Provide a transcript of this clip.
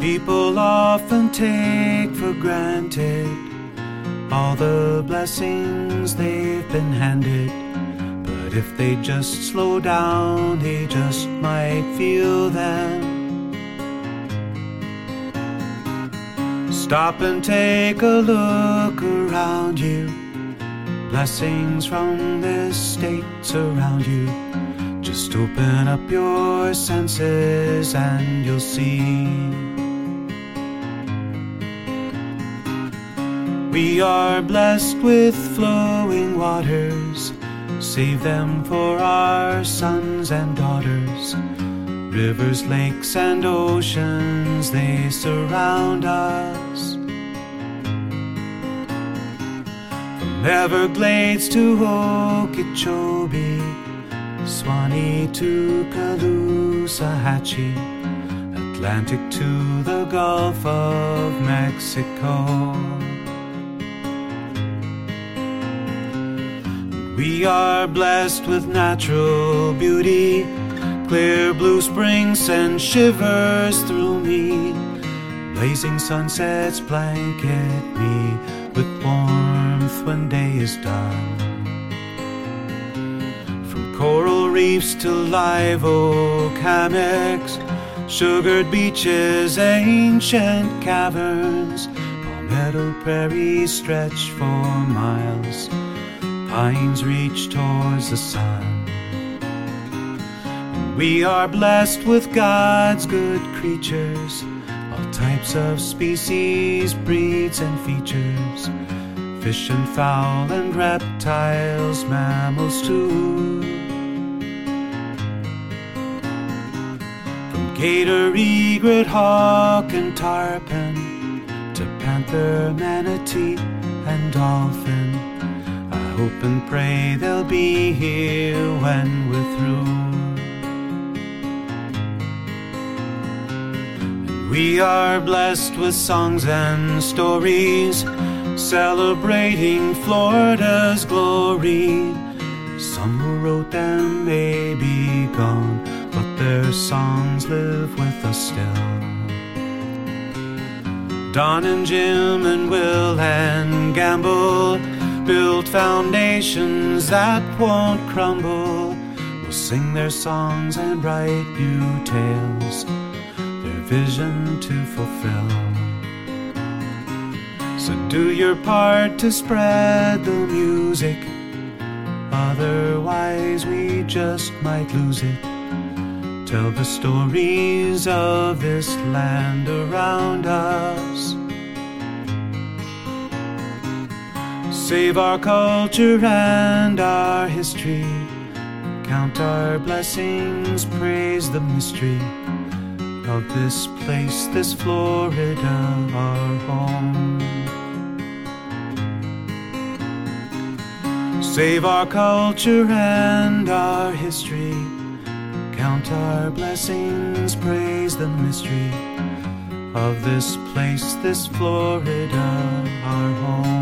People often take for granted all the blessings they've been handed, but if they just slow down, they just might feel them. Stop and take a look around you. Blessings from this state surround you. Just open up your senses and you'll see. We are blessed with flowing waters. Save them for our sons and daughters. Rivers, lakes, and oceans, they surround us. From Everglades to Okeechobee, Swanee to Caloosahatchee, Atlantic to the Gulf of Mexico. We are blessed with natural beauty. Clear blue springs send shivers through me. Blazing sunsets blanket me with warmth when day is done. From coral reefs to live oak hammocks, sugared beaches, ancient caverns, palmetto prairies stretch for miles. Pines reach towards the sun. We are blessed with God's good creatures, all types of species, breeds, and features. Fish and fowl and reptiles, mammals too. From gator, egret, hawk, and tarpon to panther, manatee, and dolphin, I hope and pray they'll be here when we're through. We are blessed with songs and stories, celebrating Florida's glory. Some who wrote them may be gone, but their songs live with us still. Don and Jim and Will and Gamble built foundations that won't crumble. We'll sing their songs and write new tales, their vision to fulfill. So do your part to spread the music, otherwise we just might lose it. Tell the stories of this land around us. Save our culture and our history. Count our blessings, praise the mystery of this place, this Florida, our home. Save our culture and our history. Count our blessings, praise the mystery of this place, this Florida, our home.